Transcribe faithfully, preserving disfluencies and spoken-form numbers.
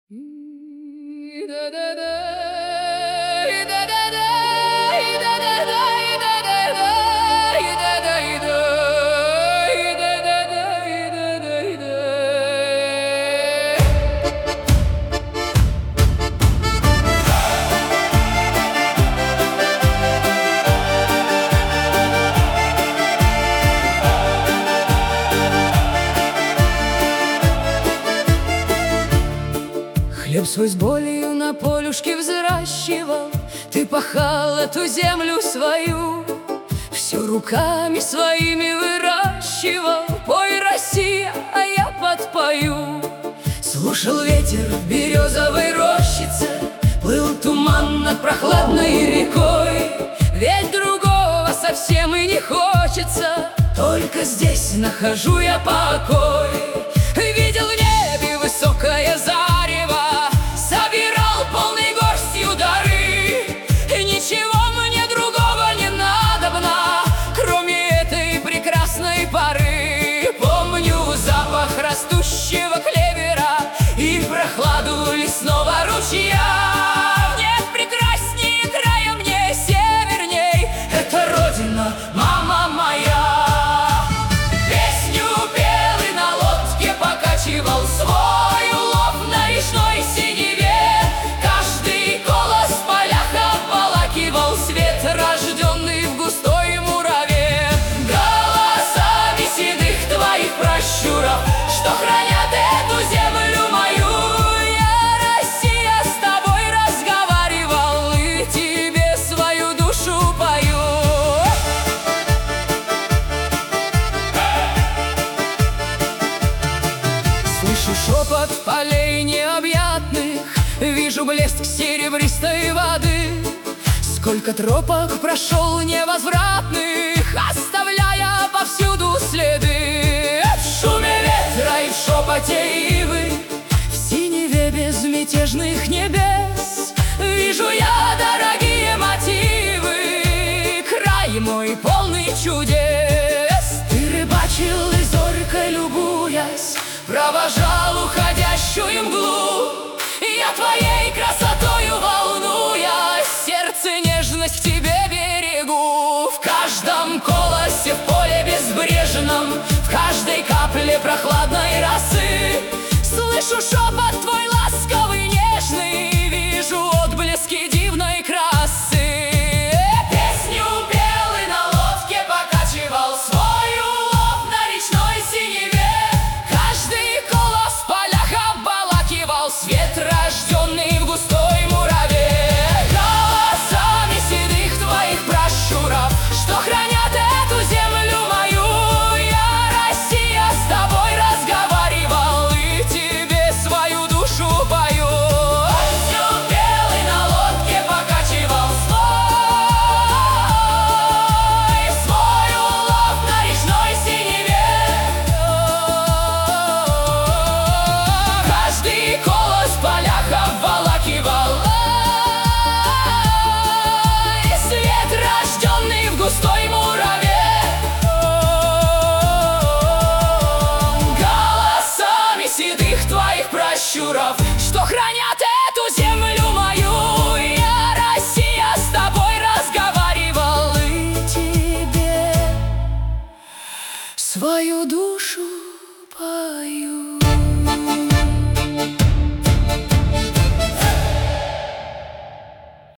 Хлеб свой с болью на полюшке взращивал, ты пахал эту землю свою, все руками своими выращивал. Пой, Россия, а я подпою. Слушал ветер в березовой рощице, плыл туман над прохладной рекой. Ведь другого совсем и не хочется, только здесь нахожу я покой. Видел в небе высокое зарево, собирал полной горстью дары. Ничего мне другого не надобно, кроме этой прекрасной поры. Помню запах растущего клевера и прохладу лесного ручья. Нет прекраснее края мне северней, это родина, мама моя. Песню пел и на лодке покачивал свой улов на речной синеве. Каждый колос в полях обволакивал свет, рожденный в густой мураве. Голосами седых твоих пращуров, что хранят эту землю мою, я, Россия, с тобой разговаривал и тебе свою душу пою. Слышу шепот полей необъятных, вижу блеск серебристой воды. Сколько тропок прошел невозвратных, оставляя повсюду следы. В шуме ветра и в шепоте ивы, в синеве безмятежных небес, вижу я дорогие мотивы, край мой полный чудес. Ты рыбачил и зорко любуясь, провожал уходящую мглу. Я твоей красотою волнуясь, сердце нежность к тебе берегу. В каждом колосе, в поле безбрежном, в каждой капле прохладной росы слышу шепот твой ласковый, нежный, вижу отблески дивной красы. Песню пел и на лодке покачивал свой улов на речной синеве. Каждый колос в полях обволакивал свет, рожденный в густой мураве. Голосами седых твоих пращуров, что хранят эту землю мою, я, Россия, с тобой разговаривал и тебе свою душу пою. Песню пел и на лодке покачивал свой, свой улов на речной синеве. Каждый колос в полях обволакивал свет, рожденный в густой мураве. Голосами седых твоих пращуров, что хранят